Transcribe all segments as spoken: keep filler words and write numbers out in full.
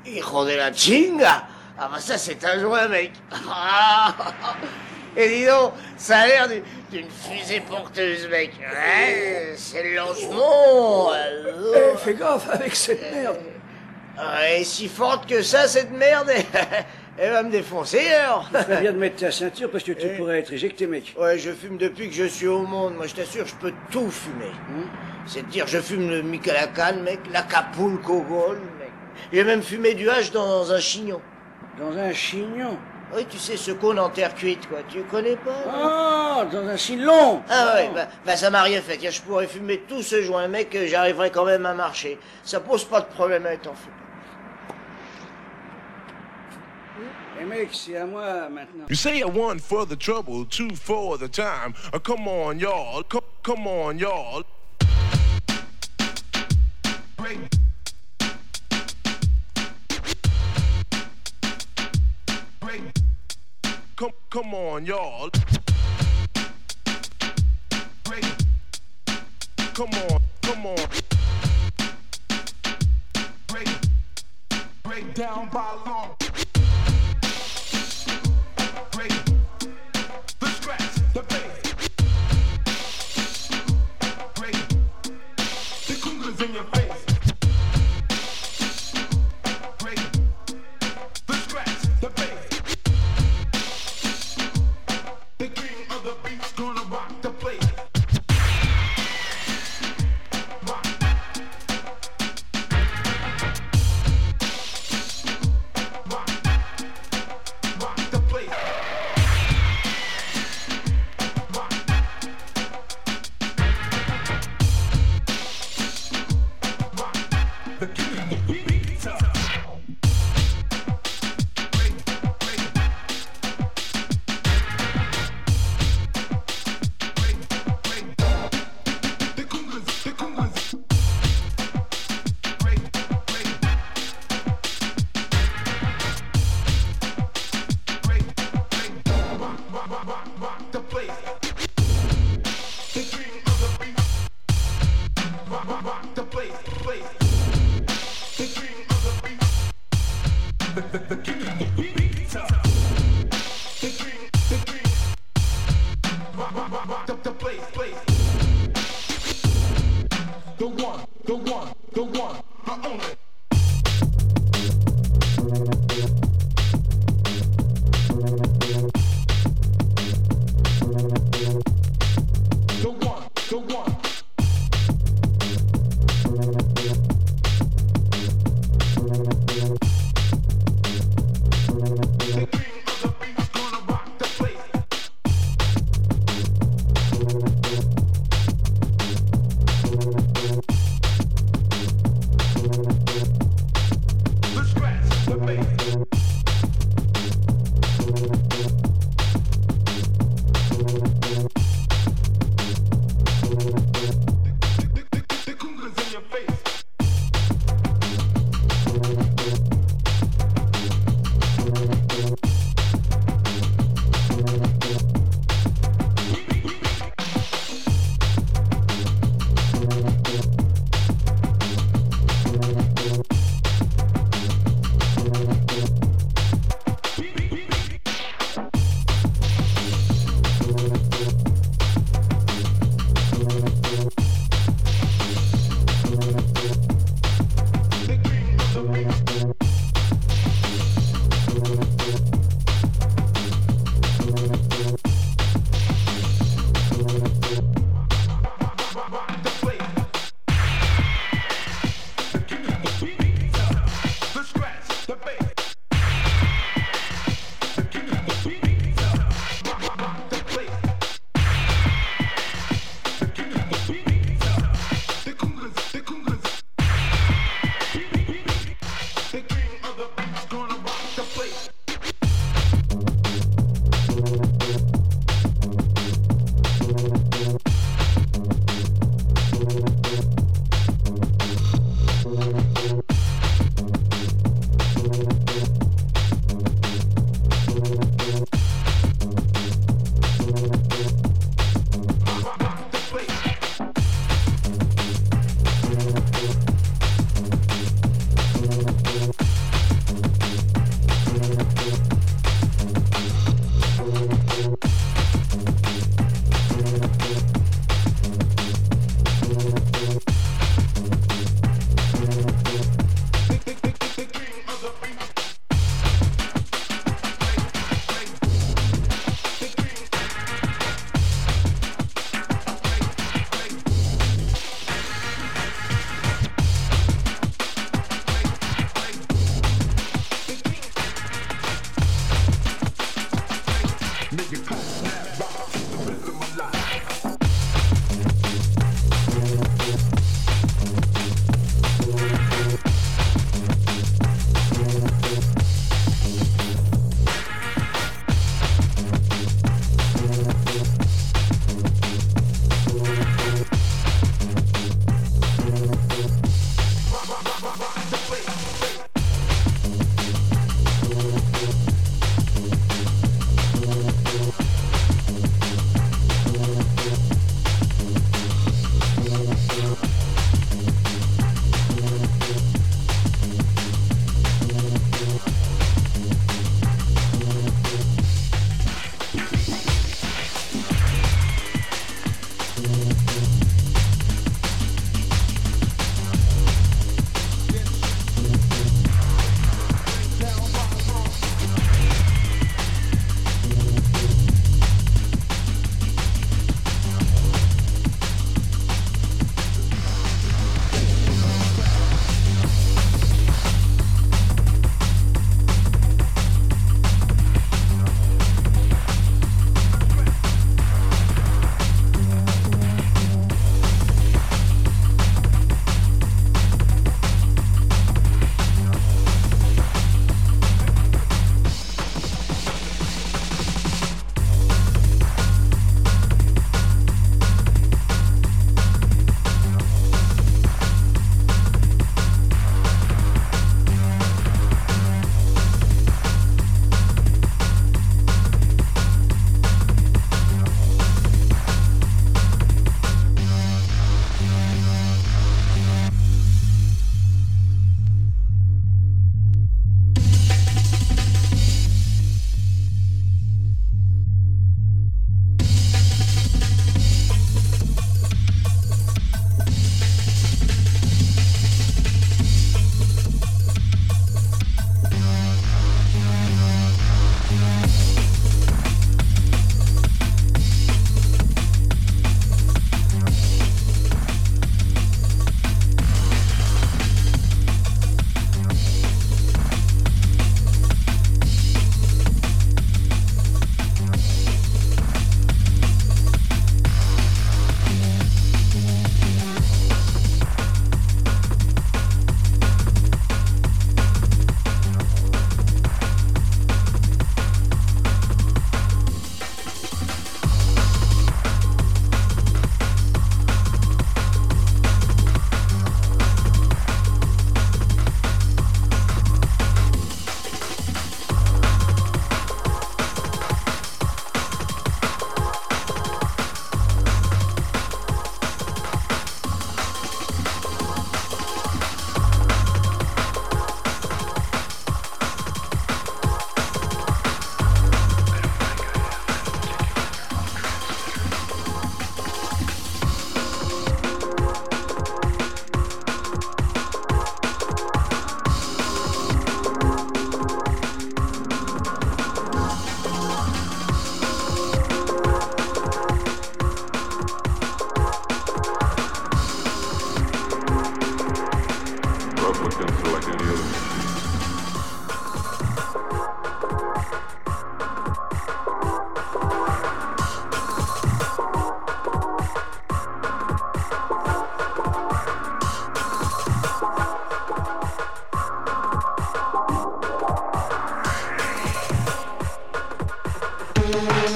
Hijo de la chinga! Ah bah ça c'est un joint, mec. Ah. Et dis donc, ça a l'air d'une fusée porteuse, mec. Ouais, c'est le lancement. Eh, fais gaffe avec cette merde. Elle est si forte que ça, cette merde. Elle va me défoncer, alors. Tu ferais bien de mettre ta ceinture parce que tu Et... pourrais être éjecté, mec. Ouais, je fume depuis que je suis au monde. Moi, je t'assure, je peux tout fumer. Hum? C'est-à-dire, je fume le Michoacán, mec, l'Acapulco Gold, mec. J'ai même fumé du hache dans un chignon. Dans un chignon? Oui, tu sais, ce cône en terre cuite, quoi. Tu connais pas? Ah, dans un chignon. Ah ouais, bah, bah ça m'a rien fait. Tiens, je pourrais fumer tout ce joint, mec, j'arriverais quand même à marcher. Ça pose pas de problème, avec t'en fais pas. Eh mec, c'est à moi maintenant. You say a one for the trouble, two for the time. Uh, come on, y'all. Co- come on, y'all. Break. Break. Come, come on, y'all. Break. Come on, come on. Break. Break down by law. In your face. Break the scratch, the bass. The king of the beat's gonna rock the place. Rock. Rock. Rock the place. Rock. The king of the beats up. Break, break. Break, break. The coolers, the coolers. Break, break. Break, break. Rock, rock, rock, rock, rock the place. The king of the beats. Rock, rock, rock the place, place. The king of the beat. The, the, the king of the beat. The king, the king. Rock, rock, rock, rock the, the place, place. The one, the one, the one, the only. The one, the one.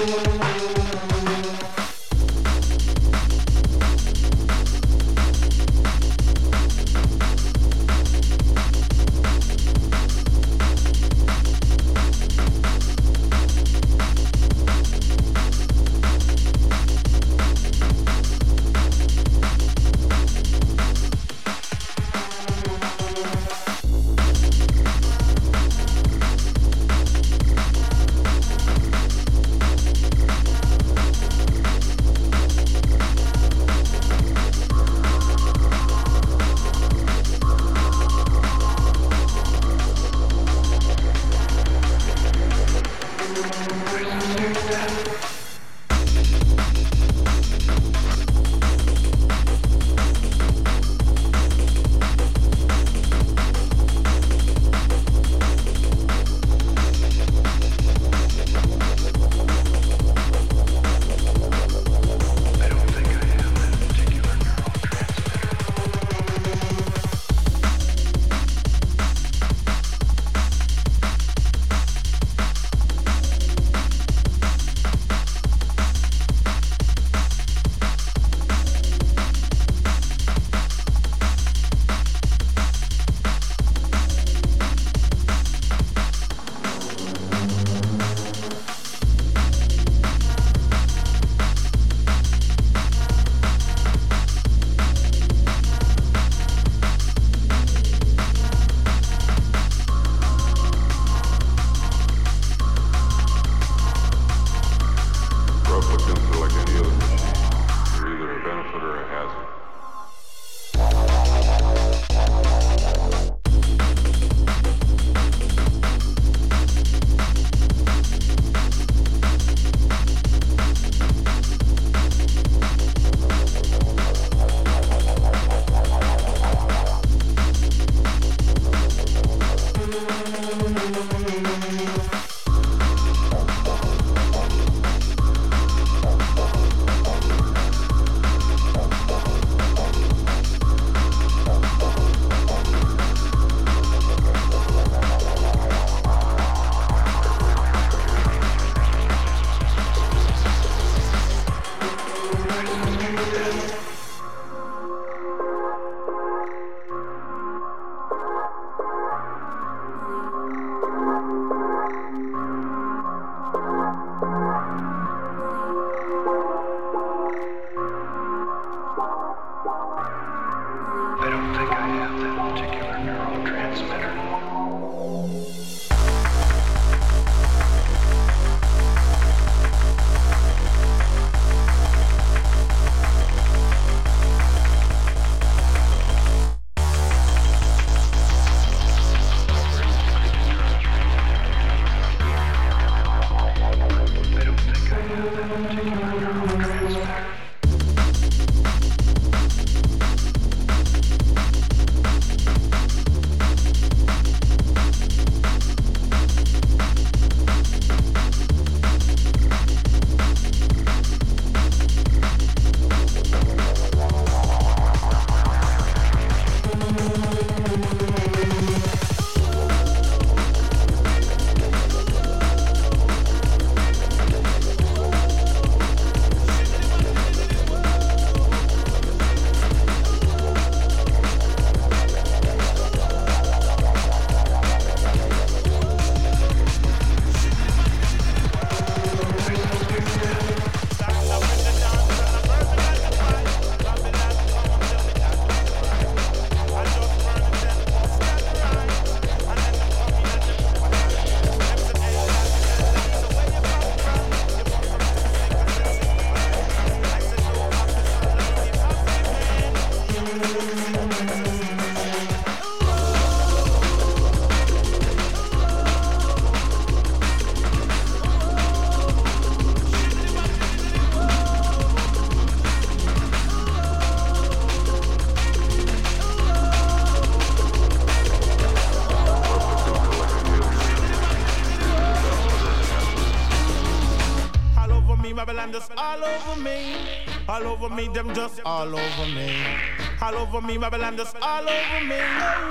Babylon just all over me, all over me, them just all over me, all over me, Babylon just all over me,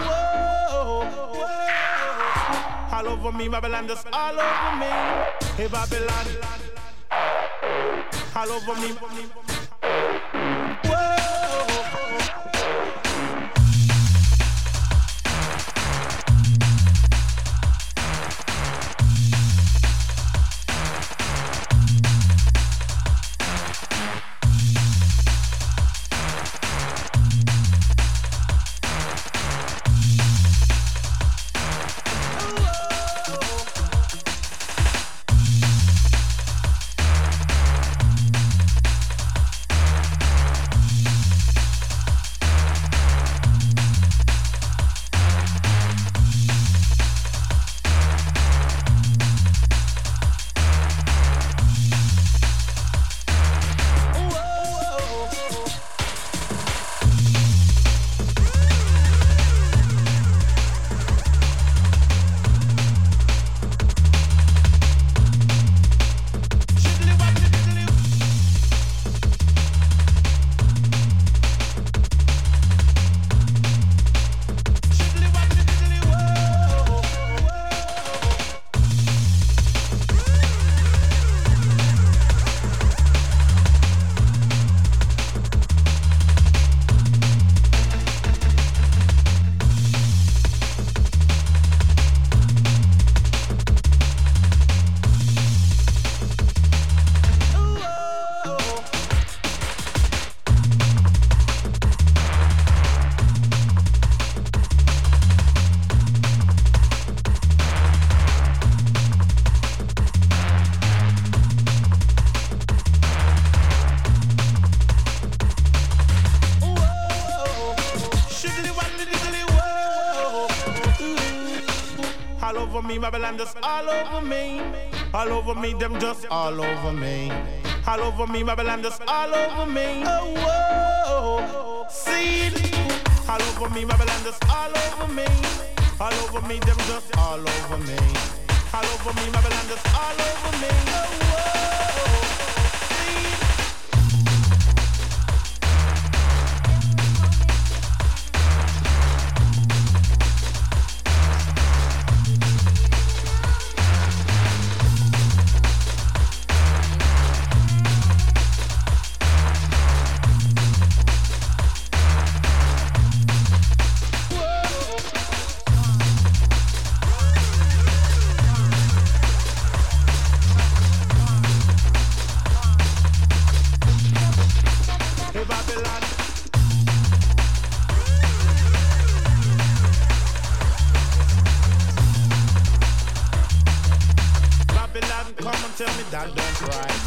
whoa, whoa, whoa. All over me, Babylon just all over me, hey Babylon. all over me. Babylon just all over me, all over me, them just all over me, all over me, Babylon just all over me. Oh, whoa, see, all over me, Babylon just all over me, all over me, them just all over me, all over me, Babylon just all over me. Oh, whoa, see. That don't right.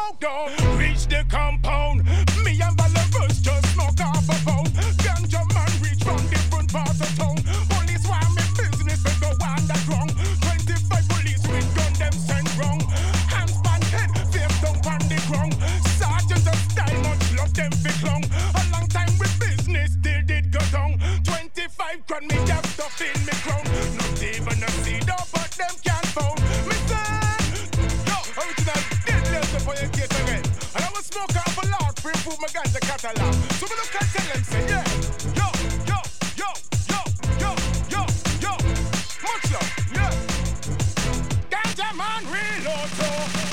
smoke down. Reach the compound. Me and Ballerus just smoke off a pound. Ganja man reach from different parts of town. Police want me business, they go underground. Twenty-five police with gun them send wrong. Hands on head, face down on the ground. Sergeant of style, much love them fi clung. A long time with business, still did go down. Twenty-five grand me have stuff in me crown. Not even a seed up, but them can't found. Me son, yo, original dead letter for your case again. And I will smoke off a lot for improve my ganja catalog. So me look and tell them say yeah, yo, yo, yo, yo, yo, yo, yo, much love, yeah. Ganja man reload so.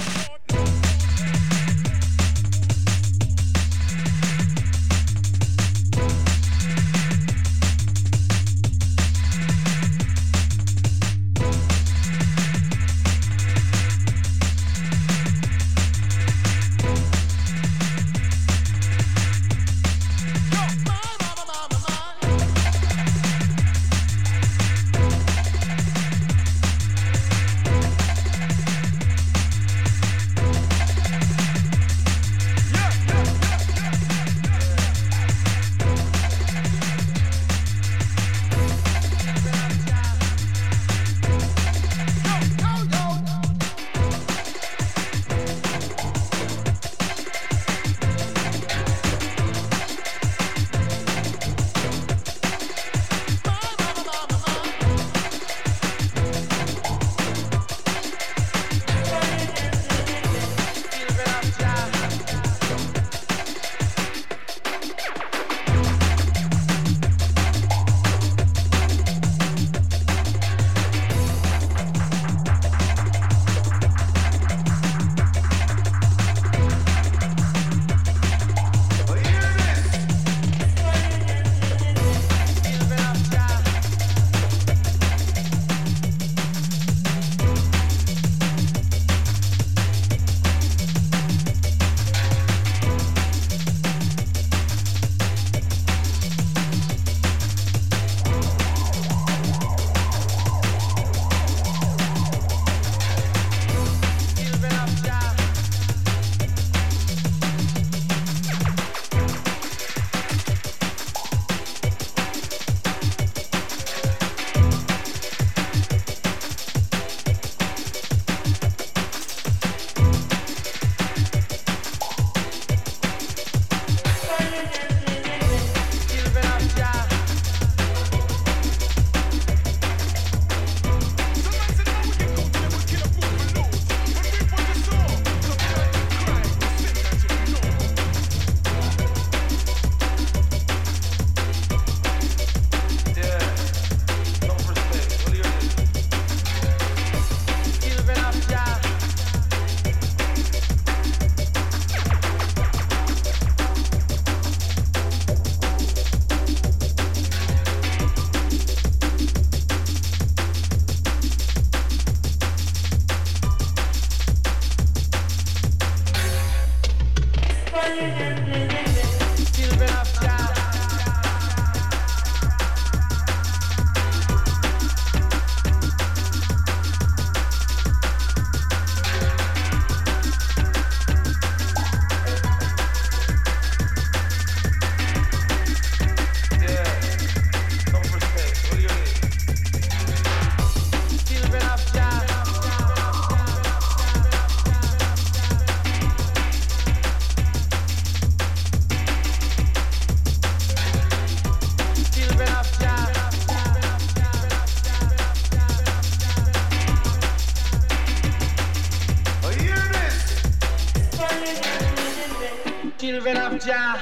Children of Jah.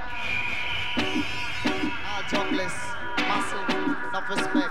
Ah, Douglas, massive, enough respect.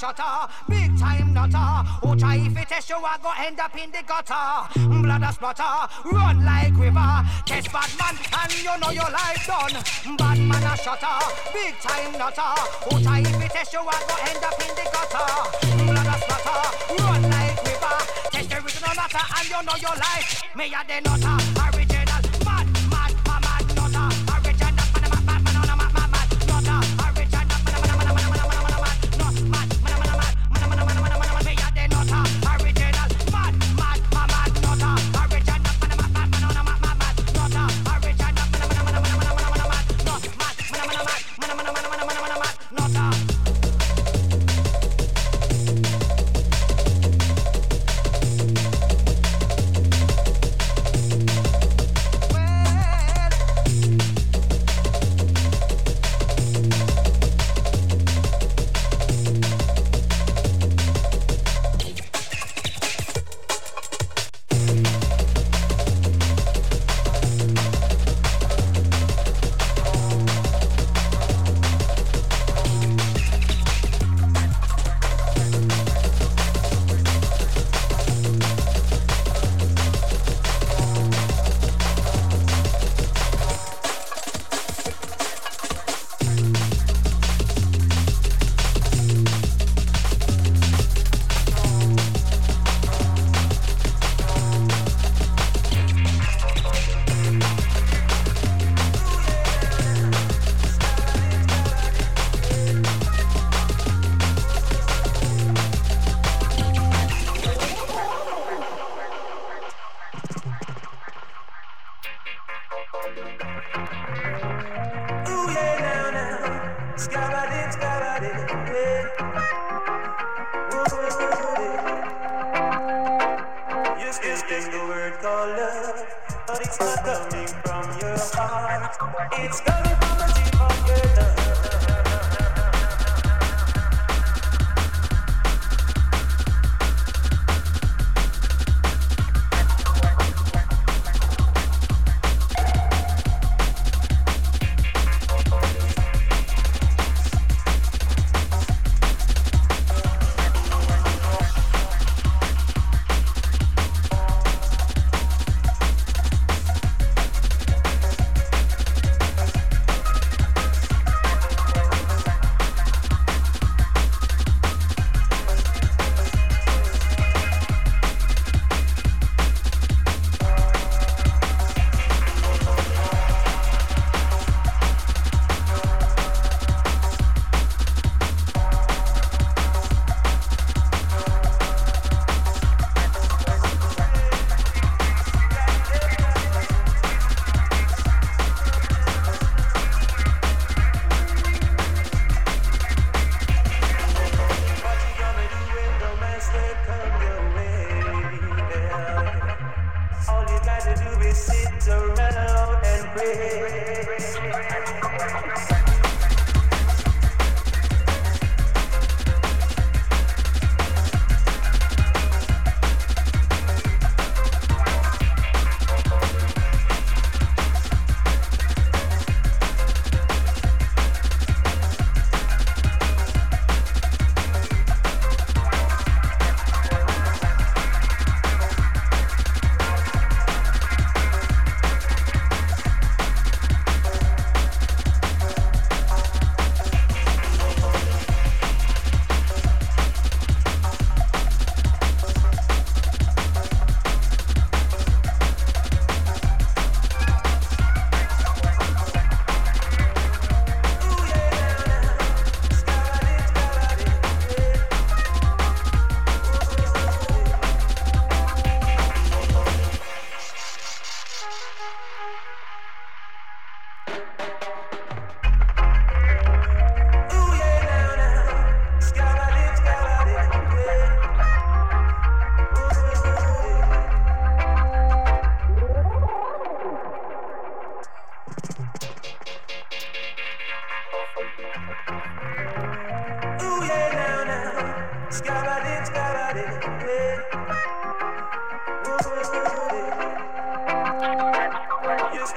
shutter, big time nutter. Who try if it test you, I go end up in the gutter. Blood a splatter, run like river. Test bad man, and you know your life done. Bad man a shutter, big time nutter. Who try if it test you, I go end up in the gutter. Blood a splatter, run like river. Test the original nutter, and you know your life. Me a the nutter, original, mad, mad, mad, mad nutter. Original, mad, mad, mad, mad, mad, mad, mad, mad nutter. Original, mad, mad, mad, mad, mad, mad, mad, mad, mad, not mad, mad, mad, mad, mad, mad, mad, mad, mad, mad. Me a the nutter, original, mad, mad, mad, mad nutter. Original, mad, mad, mad, mad, mad, mad, mad, nutter. Original, mad, mad, mad, mad, mad, mad, mad, mad, not mad, mad, mad, mad, mad, mad, mad, mad, mad, mad, nutter.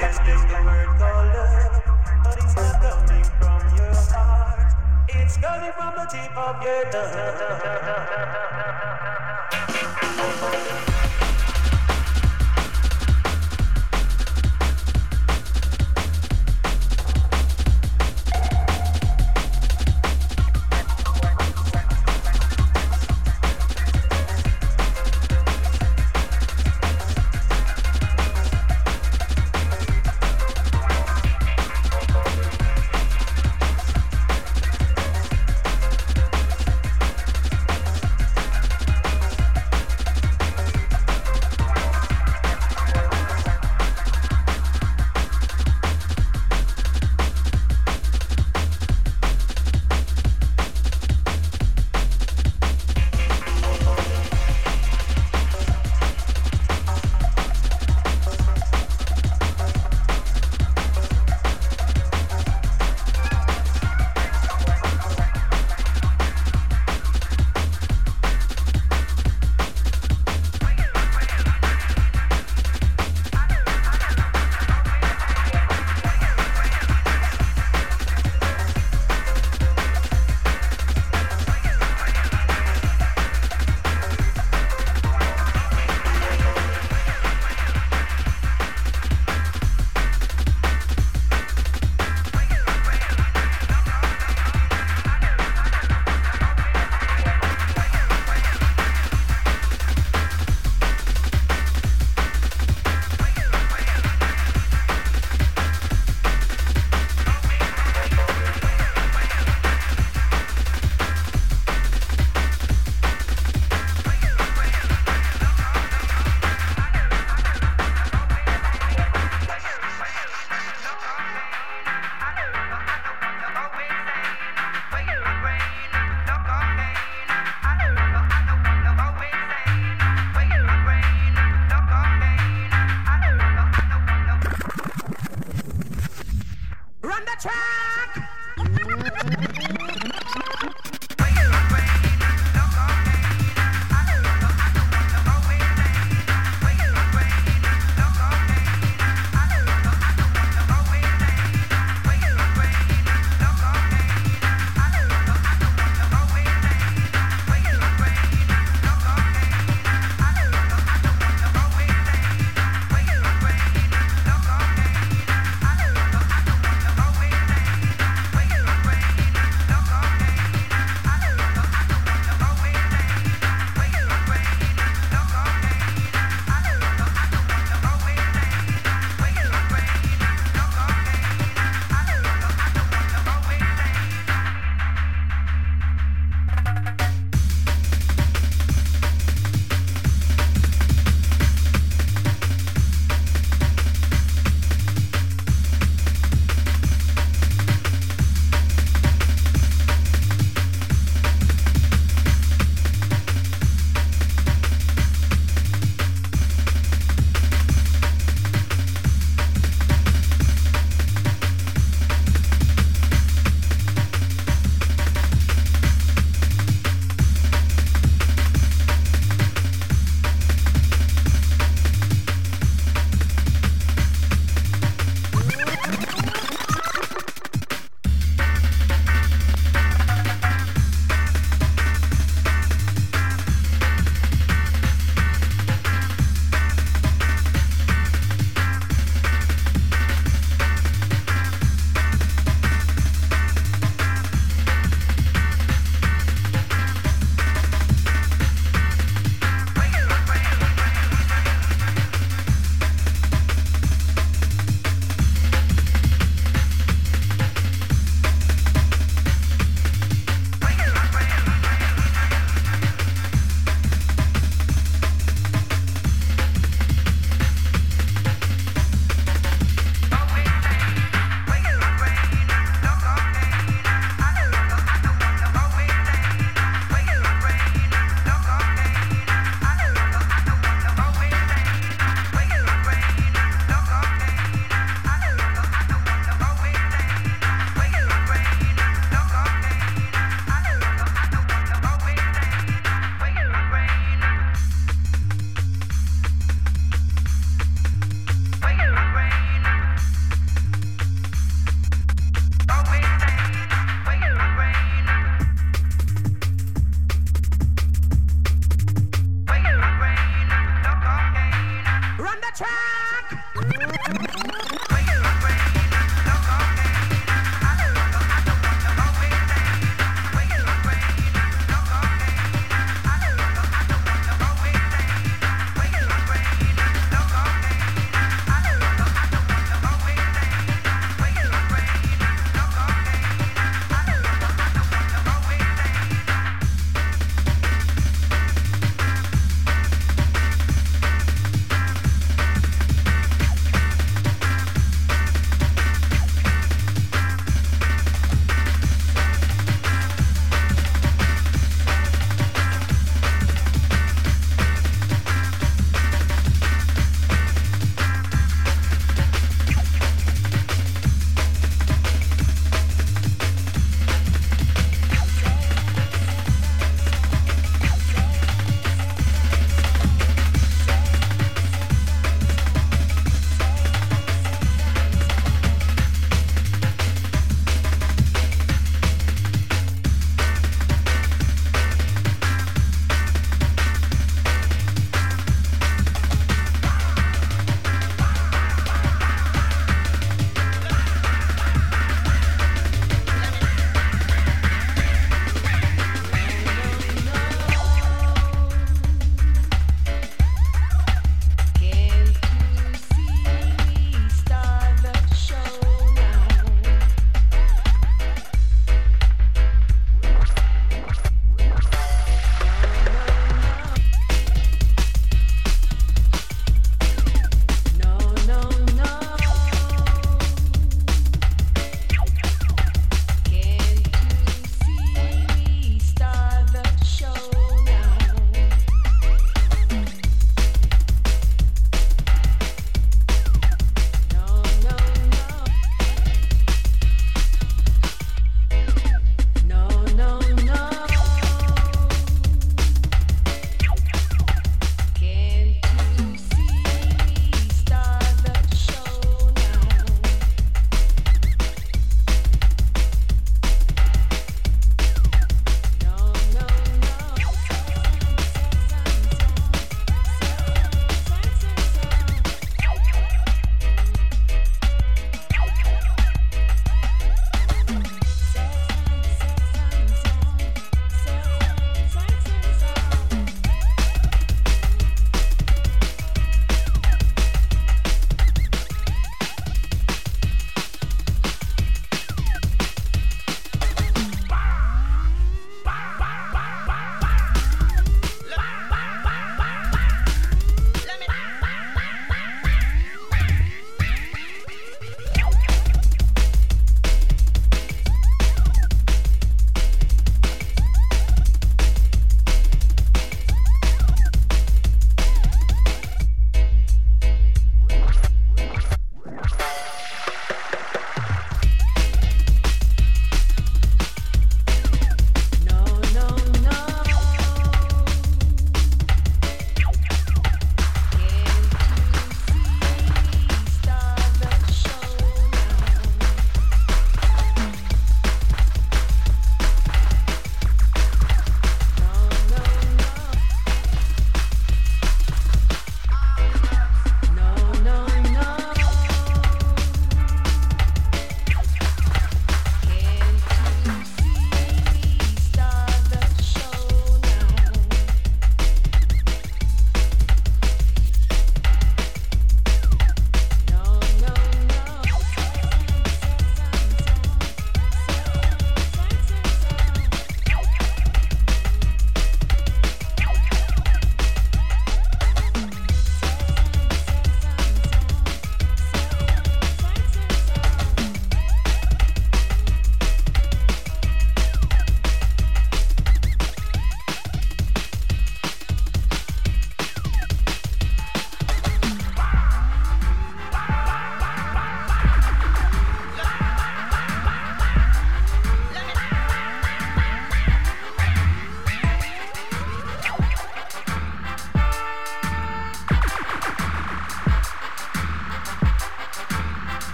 It's gonna right from the tip of your tongue.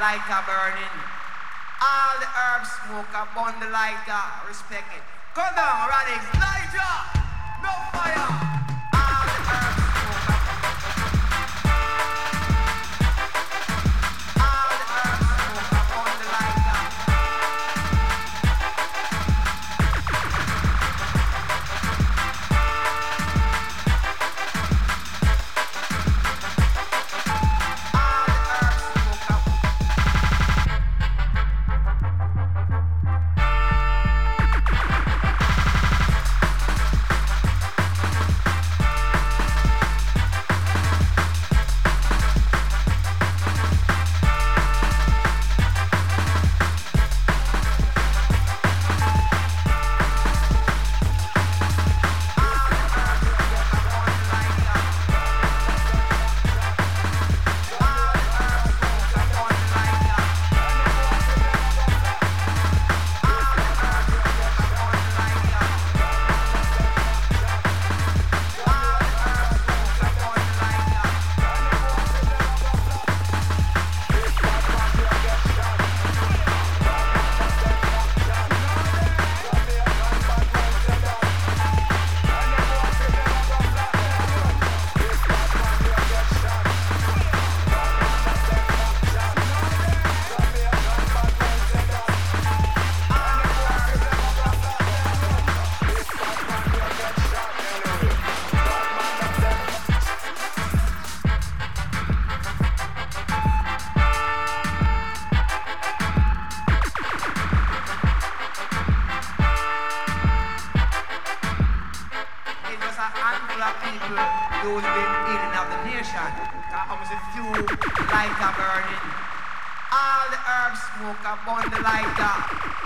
lighter burning. All the herbs smoke upon the lighter. Respect it. Come down, Radix. Lighter! No fire! All the herbs smoke up. All the herbs smoke upon the lighter. Smoke upon the lighter.